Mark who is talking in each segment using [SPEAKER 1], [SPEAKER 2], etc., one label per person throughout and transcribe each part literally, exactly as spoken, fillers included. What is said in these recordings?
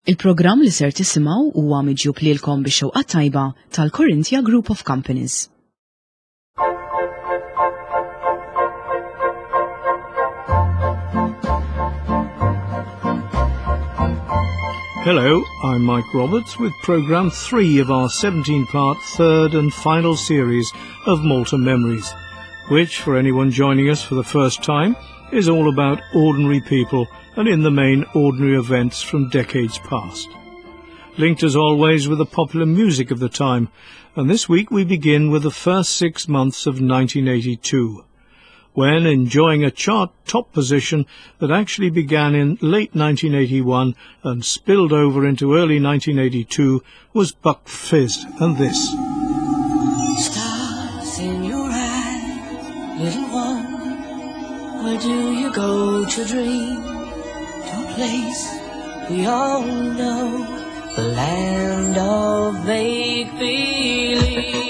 [SPEAKER 1] Il-programm li ser tisimgħu huwa miġjub lilkom bix-xewqa tajba tal-Corinthia Group of Companies.
[SPEAKER 2] Hello, I'm Mike Roberts with programme three of our seventeen-part third and final series of Malta Memories, which, for anyone joining us for the first time, is all about ordinary people and in the main ordinary events from decades past. Linked as always with the popular music of the time, and this week we begin with the first six months of nineteen eighty-two, when, enjoying a chart top position that actually began in late nineteen eighty-one and spilled over into early nineteen eighty-two, was Buck Fizz and this.
[SPEAKER 3] Stars in your eyes, little one, where do you go to dream? To a place we all know, the land of make-believe.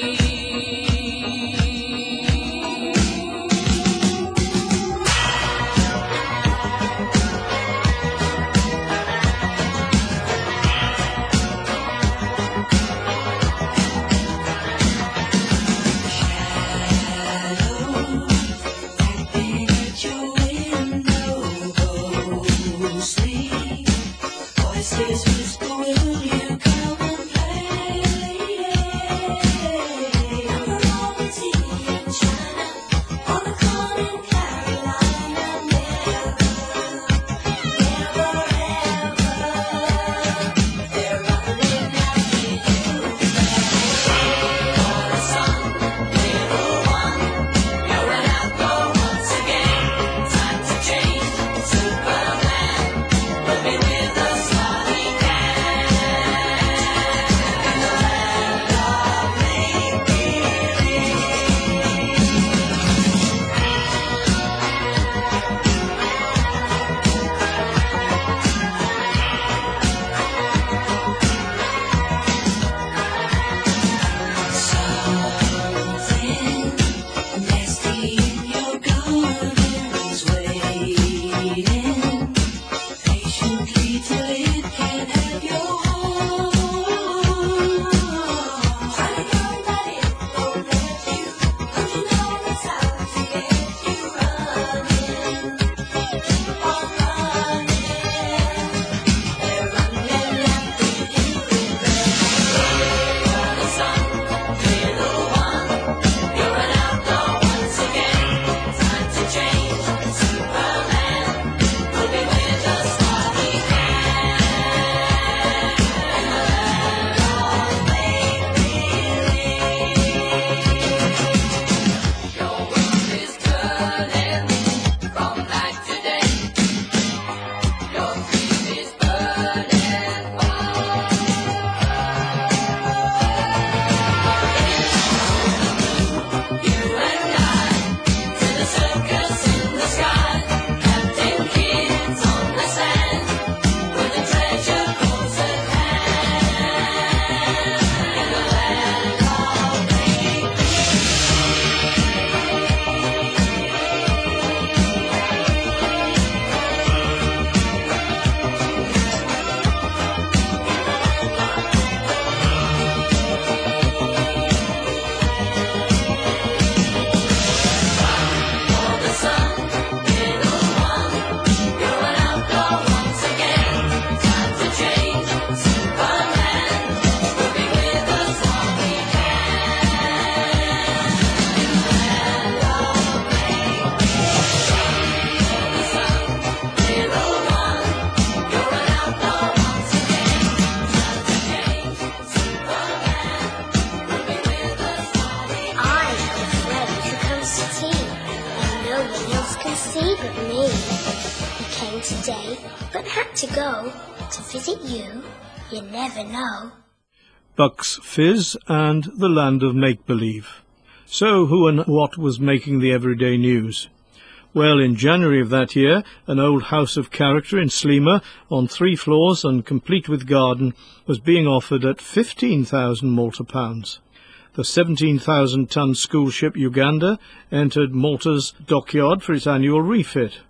[SPEAKER 2] Buck's Fizz and the Land of Make-Believe. So who and what was making the everyday news? Well, in January of that year, an old house of character in Sliema, on three floors and complete with garden, was being offered at fifteen thousand Malta pounds. The seventeen thousand ton school ship Uganda entered Malta's dockyard for its annual refit.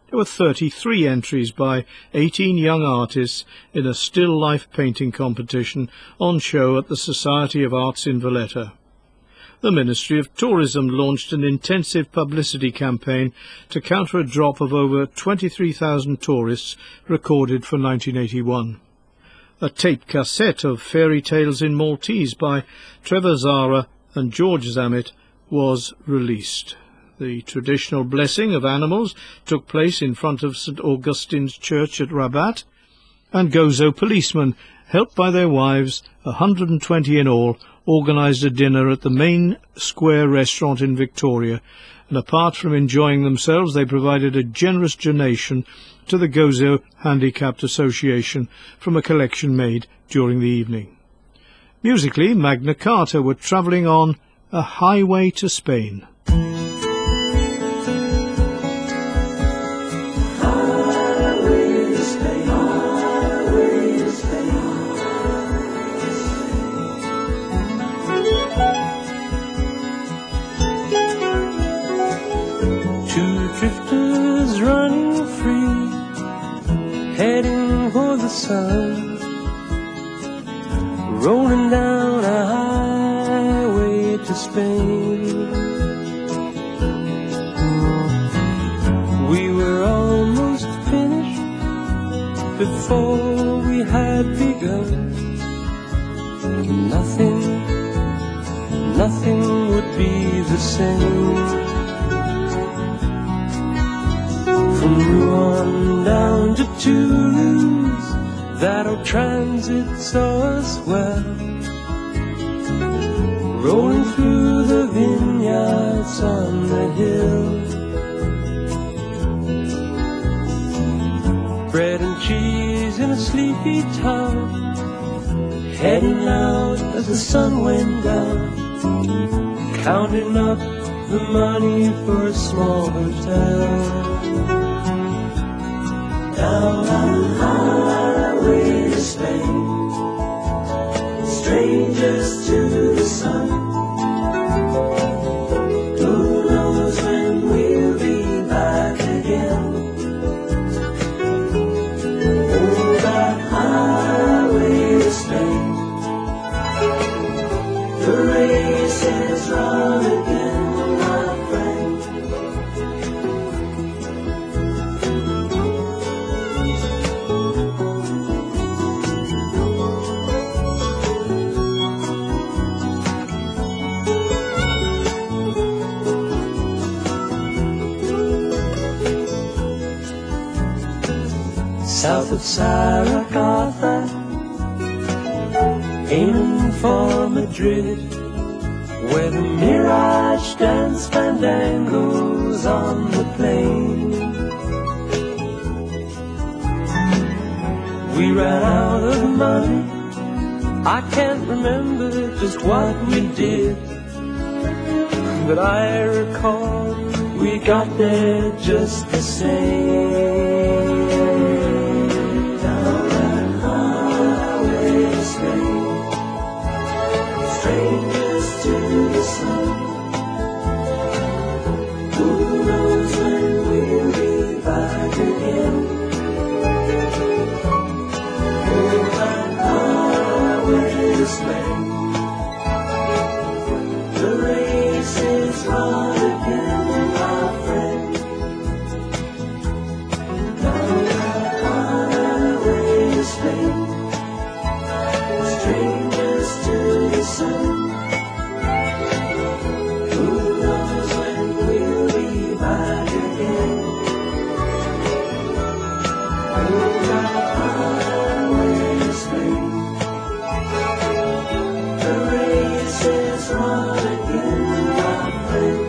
[SPEAKER 2] There were thirty-three entries by eighteen young artists in a still life painting competition on show at the Society of Arts in Valletta. The Ministry of Tourism launched an intensive publicity campaign to counter a drop of over twenty-three thousand tourists recorded for nineteen eighty-one. A tape cassette of Fairy Tales in Maltese by Trevor Zara and George Zammit was released. The traditional blessing of animals took place in front of St Augustine's Church at Rabat, and Gozo policemen, helped by their wives, one hundred and twenty in all, organised a dinner at the main square restaurant in Victoria, and apart from enjoying themselves, they provided a generous donation to the Gozo Handicapped Association from a collection made during the evening. Musically, Magna Carta were travelling on A Highway to Spain.
[SPEAKER 3] Drifters running free, heading for the sun, rolling down a highway to Spain. We were almost finished before we had begun. Nothing, nothing would be the same. From Rouen down to Toulouse, that old transit saw us well, rolling through the vineyards on the hill. Bread and cheese in a sleepy town, heading out as the sun went down, counting up the money for a small hotel. Down on the highway to Spain, strangers to the sun. Who knows when we'll be back again? Oh, that highway to Spain, the race is run again, my friend. South of Zaragoza, aiming for Madrid, where the Mirage dance fandangos on the plain. We ran out of money, I can't remember just what we did, but I recall we got there just the same. Strangers to the sun. Who knows when we'll be back again? Oh, that highway to Spain, the race is run again, my friend. Down that highway to Spain, strangers to the sun. Who knows when we'll be back again? Oh, that highway to Spain, the race is run again, my friend.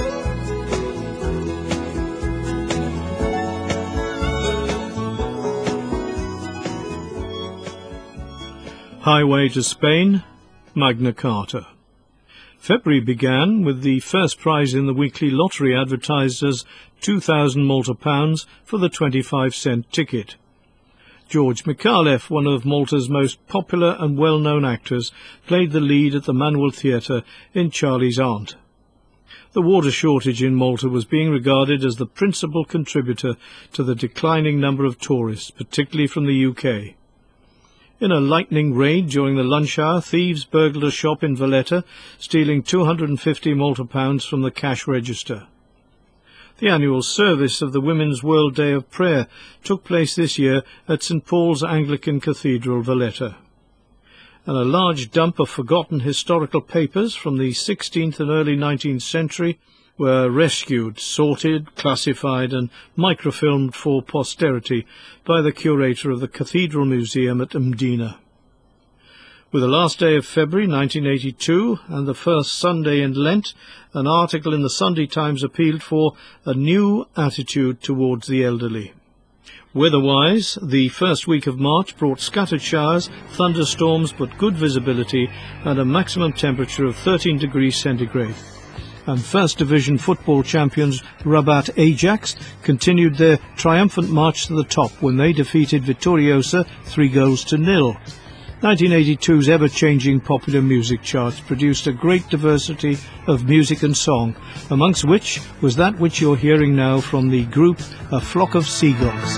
[SPEAKER 2] Highway to Spain, Magna Carta. February began with the first prize in the weekly lottery advertised as two thousand Malta pounds for the twenty-five cent ticket. George Micallef, one of Malta's most popular and well-known actors, played the lead at the Manuel Theatre in Charlie's Aunt. The water shortage in Malta was being regarded as the principal contributor to the declining number of tourists, particularly from the U K. In a lightning raid during the lunch hour, thieves burgled a shop in Valletta, stealing two hundred and fifty Malta pounds from the cash register. The annual service of the Women's World Day of Prayer took place this year at St Paul's Anglican Cathedral, Valletta. And a large dump of forgotten historical papers from the sixteenth and early nineteenth century were rescued, sorted, classified and microfilmed for posterity by the curator of the Cathedral Museum at Mdina. With the last day of February nineteen eighty-two and the first Sunday in Lent, an article in the Sunday Times appealed for a new attitude towards the elderly. Weather-wise, the first week of March brought scattered showers, thunderstorms but good visibility and a maximum temperature of thirteen degrees centigrade. And First Division football champions Rabat Ajax continued their triumphant march to the top when they defeated Vitoriosa three goals to nil. nineteen eighty-two's ever-changing popular music charts produced a great diversity of music and song, amongst which was that which you're hearing now from the group A Flock of Seagulls.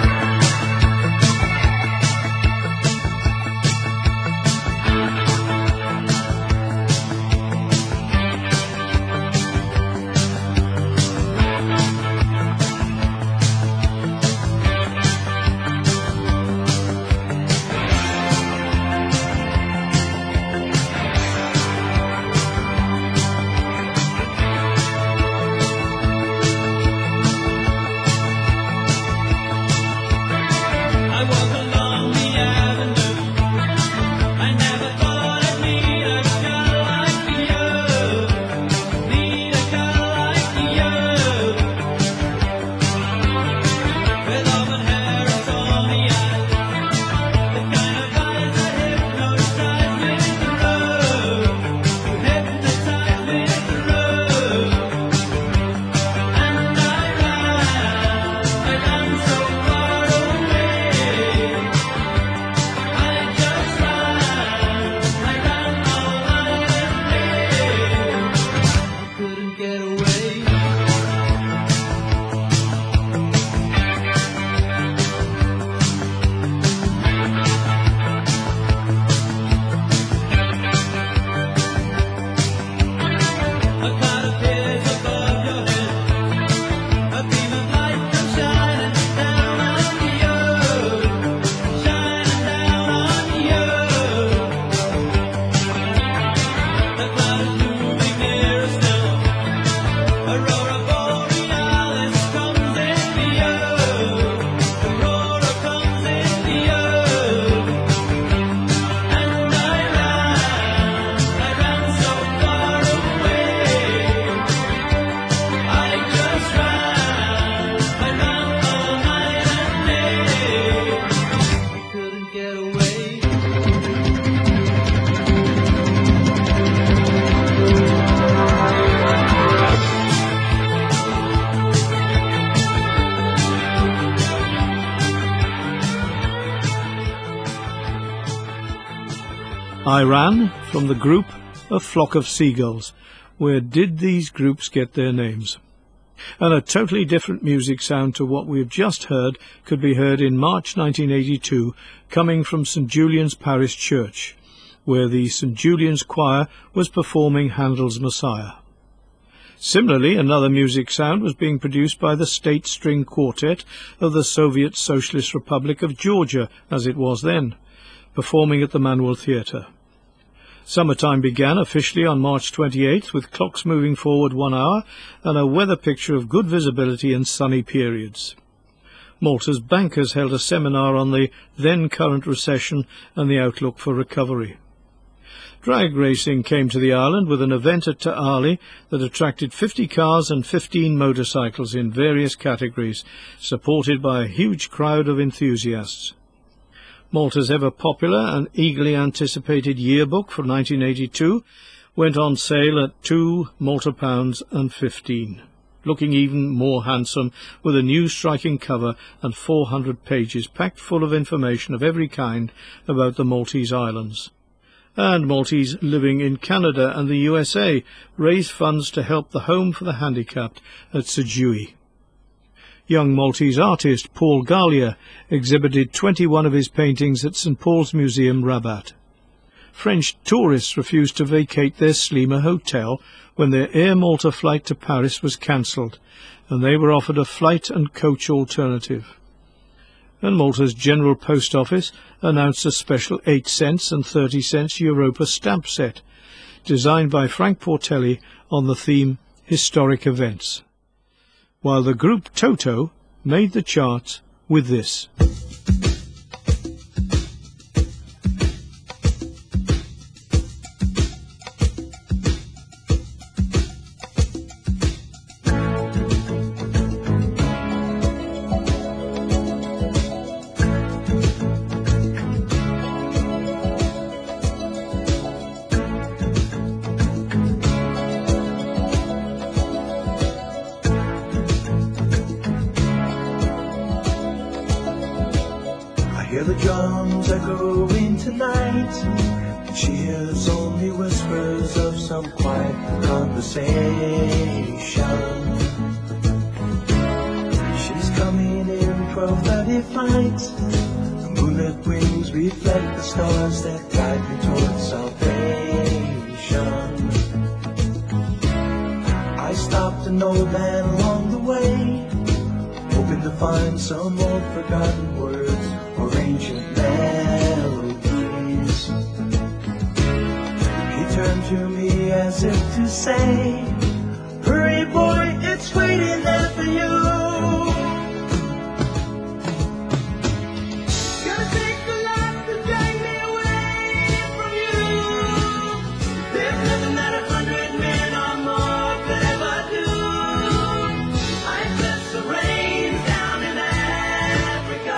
[SPEAKER 2] I ran from the group A Flock of Seagulls. Where did these groups get their names? And a totally different music sound to what we've just heard could be heard in March nineteen eighty-two, coming from St Julian's Parish Church, where the St Julian's Choir was performing Handel's Messiah. Similarly, another music sound was being produced by the State String Quartet of the Soviet Socialist Republic of Georgia, as it was then, performing at the Manual Theatre. Summertime began officially on March twenty-eighth, with clocks moving forward one hour and a weather picture of good visibility and sunny periods. Malta's bankers held a seminar on the then-current recession and the outlook for recovery. Drag racing came to the island with an event at Ta'ali that attracted fifty cars and fifteen motorcycles in various categories, supported by a huge crowd of enthusiasts. Malta's ever-popular and eagerly anticipated yearbook for nineteen eighty-two went on sale at two Malta pounds and fifteen, looking even more handsome with a new striking cover and four hundred pages packed full of information of every kind about the Maltese Islands. and Maltese living in Canada and the U S A raised funds to help the Home for the Handicapped at Sedgwick. Young Maltese artist Paul Gallia exhibited twenty-one of his paintings at St Paul's Museum, Rabat. French tourists refused to vacate their Sliema hotel when their Air Malta flight to Paris was cancelled, and they were offered a flight and coach alternative. And Malta's General Post Office announced a special eight cents and thirty cents Europa stamp set, designed by Frank Portelli on the theme Historic Events, while the group Toto made the charts with this.
[SPEAKER 3] Hear the drums echoing tonight, and she hears only whispers of some quiet conversation. She's coming in twelve thirty flight. The moonlit wings reflect the stars that guide me towards salvation. I stopped an old man along the way, hoping to find some old forgotten words or ancient melodies. He turned to me as if to say, hurry boy, it's waiting there for you. Gonna take a lot to drag me away from you. There's nothing that a hundred men or more could ever do. I bless the rains down in Africa.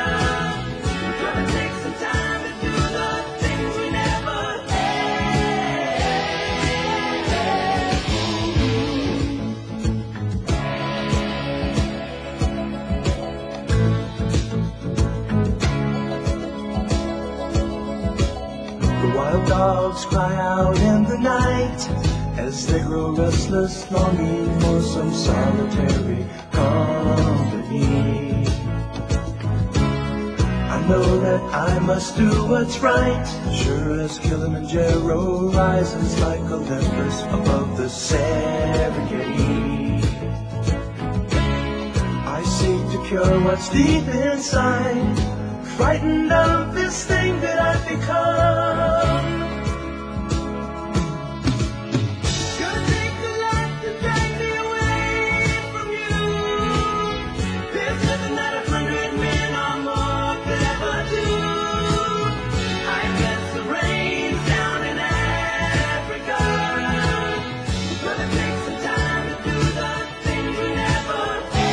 [SPEAKER 3] Wild dogs cry out in the night as they grow restless, longing for some solitary company. I know that I must do what's right, sure as Kilimanjaro rises like Olympus above the Serengeti. I seek to cure what's deep inside, frightened of this thing that I've become. Gonna take a lot to drag me away from you. There's nothing that a hundred men or more could ever do. I guess the rains down in Africa. Gonna take some time to do the things we never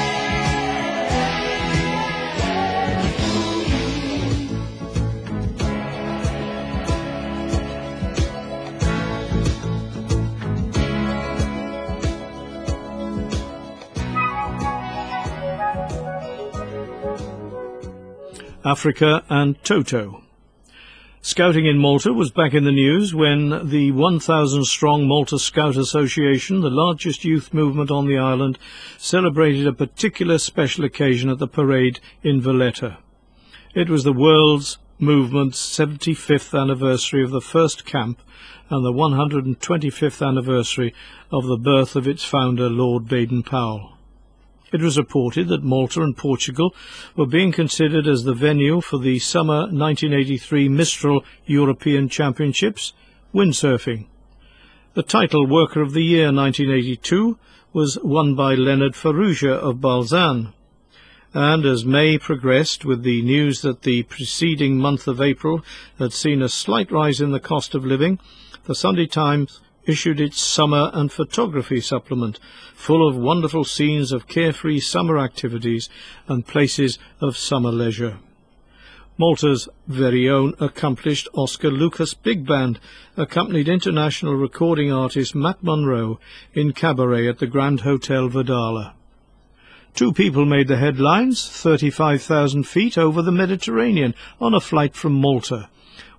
[SPEAKER 2] Africa and Toto. Scouting in Malta was back in the news when the one thousand strong Malta Scout Association, the largest youth movement on the island, celebrated a particular special occasion at the parade in Valletta. It was the world's movement's seventy-fifth anniversary of the first camp and the one hundred twenty-fifth anniversary of the birth of its founder, Lord Baden-Powell. It was reported that Malta and Portugal were being considered as the venue for the summer nineteen eighty-three Mistral European Championships, windsurfing. The title Worker of the Year nineteen eighty-two was won by Leonard Farrugia of Balzan. And as May progressed with the news that the preceding month of April had seen a slight rise in the cost of living, the Sunday Times issued its Summer and Photography supplement, full of wonderful scenes of carefree summer activities and places of summer leisure. Malta's very own accomplished Oscar Lucas Big Band accompanied international recording artist Matt Monro in cabaret at the Grand Hotel Verdala. Two people made the headlines, thirty-five thousand feet over the Mediterranean on a flight from Malta,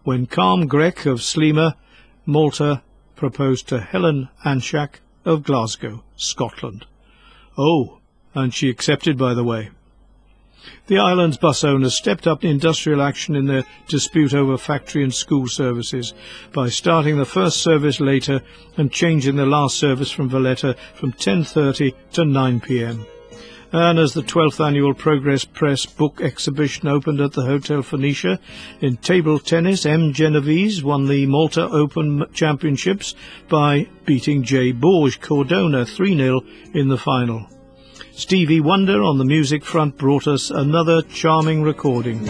[SPEAKER 2] when Calm Grech of Sliema, Malta, proposed to Helen Anshak of Glasgow, Scotland. Oh, and she accepted, by the way. The island's bus owners stepped up industrial action in their dispute over factory and school services by starting the first service later and changing the last service from Valletta from ten thirty to nine p m. And as the twelfth annual Progress Press book exhibition opened at the Hotel Phoenicia, in table tennis, M. Genovese won the Malta Open Championships by beating J. Borge Cordona three nil in the final. Stevie Wonder on the music front brought us another charming recording.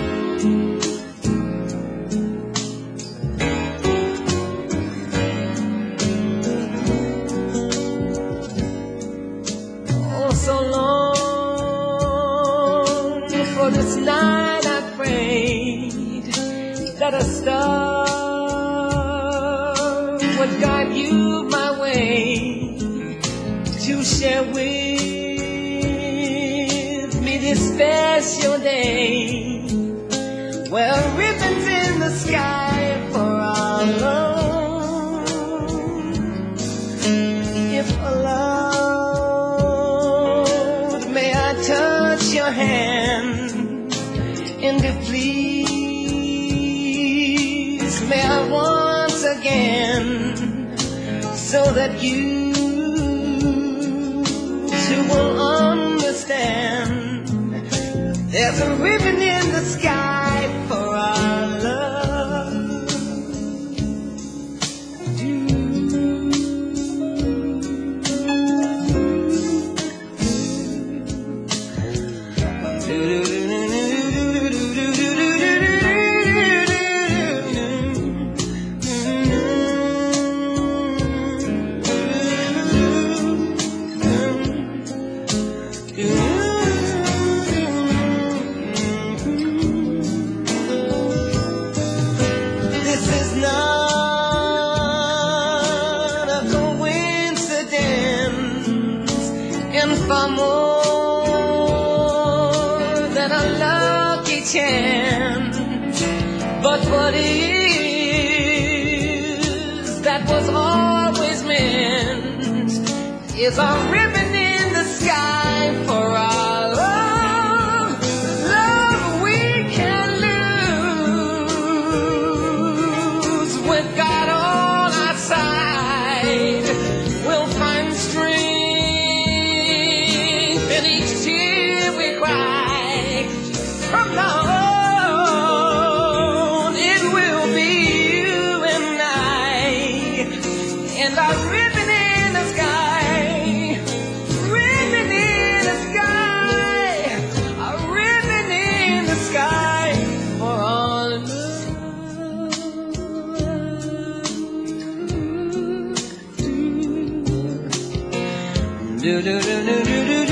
[SPEAKER 3] Oh, so long for this night I prayed that a star would guide you my way to share with this special day, well, ribbons in the sky for our love. If allowed, may I touch your hand, and if please, may I once again, so that you too will understand. There's a ribbon in the sky for our love. Do, do, do, do. Far more than a lucky chance, but what is that was always meant is a ribbon in the sky for our love. Love we can lose with God on our side. We'll find strength and each tear we cry. From now on, it will be you and I, and our ribbon in the sky, ribbon in the sky, a ribbon in the sky for all love. Do do do do do do do.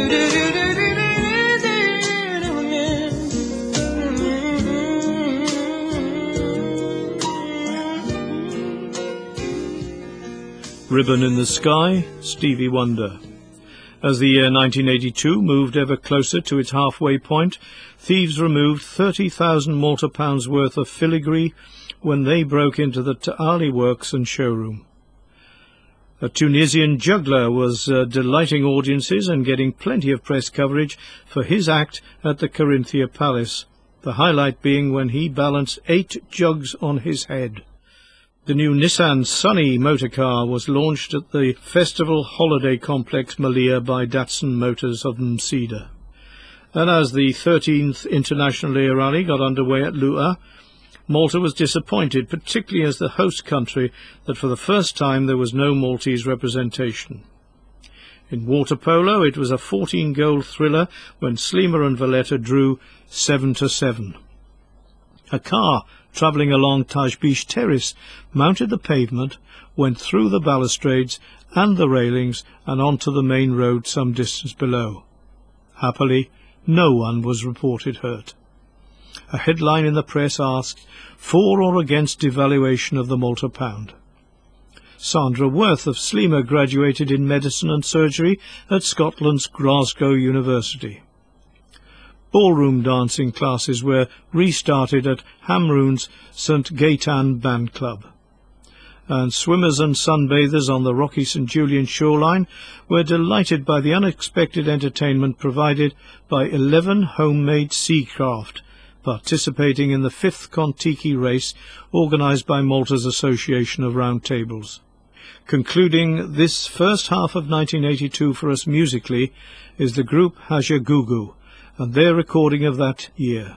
[SPEAKER 2] Ribbon in the Sky, Stevie Wonder. As the year nineteen eighty-two moved ever closer to its halfway point, thieves removed thirty thousand Malta pounds worth of filigree when they broke into the Ta'ali Works and showroom. A Tunisian juggler was uh, delighting audiences and getting plenty of press coverage for his act at the Corinthia Palace, the highlight being when he balanced eight jugs on his head. The new Nissan Sunny motorcar was launched at the Festival Holiday Complex Malia by Datsun Motors of Msida. And as the thirteenth International Air Rally got underway at Lua, Malta was disappointed, particularly as the host country, that for the first time there was no Maltese representation. In water polo, it was a fourteen-goal thriller when Sliema and Valletta drew seven to seven. A car travelling along Tajbish Terrace mounted the pavement, went through the balustrades and the railings and onto the main road some distance below. Happily, no one was reported hurt. A headline in the press asked, "For or against devaluation of the Malta pound?" Sandra Worth of Sliema graduated in medicine and surgery at Scotland's Glasgow University. ballroom dancing classes were restarted at Hamroon's Saint Gaitan Band Club. And swimmers and sunbathers on the rocky Saint Julian shoreline were delighted by the unexpected entertainment provided by eleven homemade sea craft participating in the fifth Kon-Tiki race organised by Malta's Association of Round Tables. Concluding this first half of nineteen eighty-two for us musically is the group Haja Gugu and their recording of that year.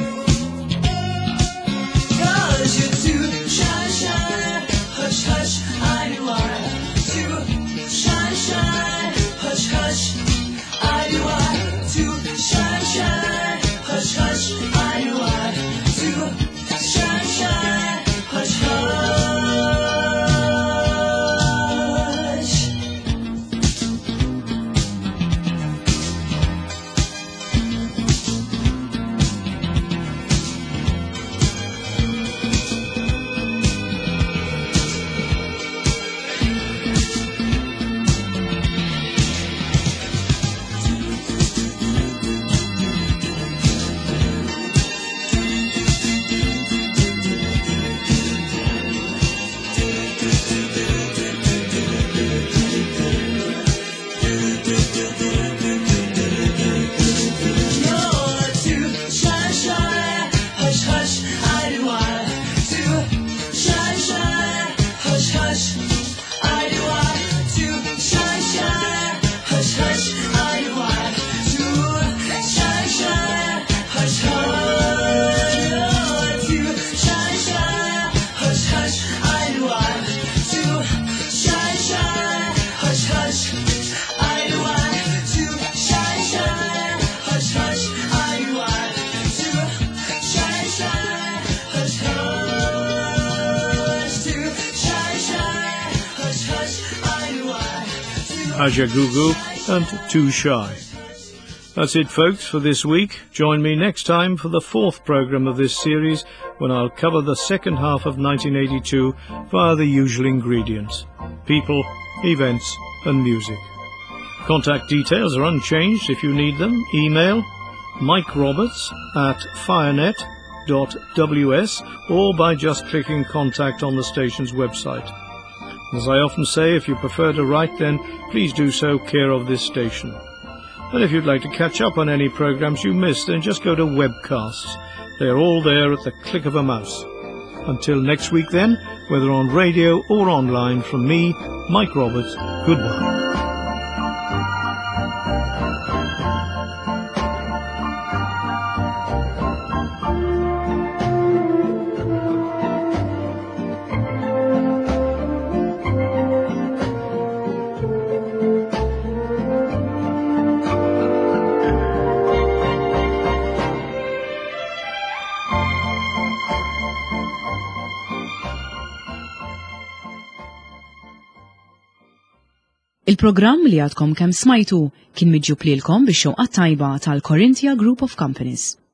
[SPEAKER 2] Haja Gugu and Too Shy. That's it, folks, for this week. Join me next time for the fourth programme of this series, when I'll cover the second half of nineteen eighty-two via the usual ingredients: people, events and music. Contact details are unchanged if you need them. Email Mike Roberts at firenet dot w s or by just clicking contact on the station's website. As I often say, if you prefer to write, then please do so care of this station. And if you'd like to catch up on any programmes you missed, then just go to webcasts. They're all there at the click of a mouse. Until next week then, whether on radio or online, from me, Mike Roberts, goodbye.
[SPEAKER 1] Il-programm li għadkom kemm smajtu kien miġġub lilkom bix-xewqa tajba tal-Corinthia Group of Companies.